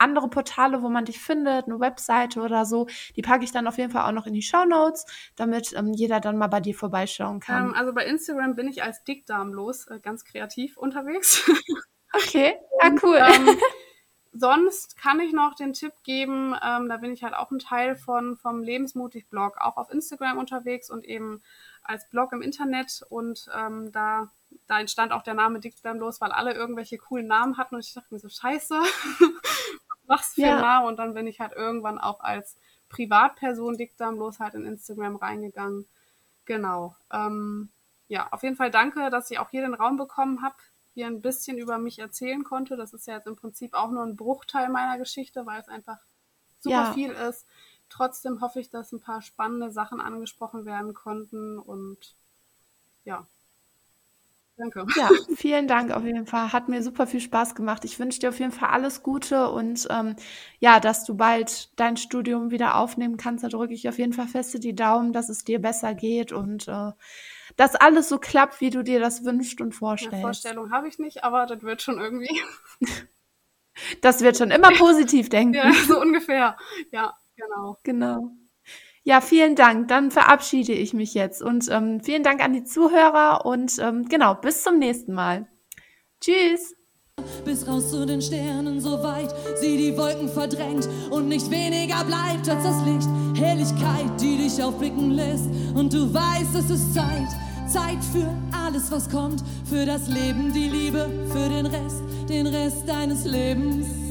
andere Portale, wo man dich findet, eine Webseite oder so, die packe ich dann auf jeden Fall auch noch in die Shownotes, damit ähm, jeder dann mal bei dir vorbeischauen kann. Ähm, also bei Instagram bin ich als dickdarmlos äh, ganz kreativ unterwegs. Okay, ja, cool. Und, ähm, sonst kann ich noch den Tipp geben, ähm, da bin ich halt auch ein Teil von vom Lebensmutig-Blog, auch auf Instagram unterwegs und eben als Blog im Internet. Und ähm, da, da entstand auch der Name Dickdarmlos, weil alle irgendwelche coolen Namen hatten. Und ich dachte mir so, scheiße, was machst du für Ja. einen Namen? Und dann bin ich halt irgendwann auch als Privatperson Dickdarmlos halt in Instagram reingegangen. Genau. Ähm, ja, auf jeden Fall danke, dass ich auch hier den Raum bekommen habe, hier ein bisschen über mich erzählen konnte. Das ist ja jetzt im Prinzip auch nur ein Bruchteil meiner Geschichte, weil es einfach super Ja. viel ist. Trotzdem hoffe ich, dass ein paar spannende Sachen angesprochen werden konnten und ja, danke. Ja, vielen Dank auf jeden Fall. Hat mir super viel Spaß gemacht. Ich wünsche dir auf jeden Fall alles Gute und ähm, ja, dass du bald dein Studium wieder aufnehmen kannst. Da drücke ich auf jeden Fall feste die Daumen, dass es dir besser geht und äh, dass alles so klappt, wie du dir das wünschst und Eine vorstellst. Vorstellung habe ich nicht, aber das wird schon irgendwie. Das wird schon immer positiv denken. Ja, so ungefähr. Ja, genau. Genau. Ja, vielen Dank. Dann verabschiede ich mich jetzt und ähm, vielen Dank an die Zuhörer und ähm, genau, bis zum nächsten Mal. Tschüss. Bis raus zu den Sternen, so weit sie die Wolken verdrängt und nicht weniger bleibt als das Licht. Helligkeit, die dich aufblicken lässt und du weißt, es ist Zeit. Zeit für alles, was kommt, für das Leben, die Liebe, für den Rest, den Rest deines Lebens.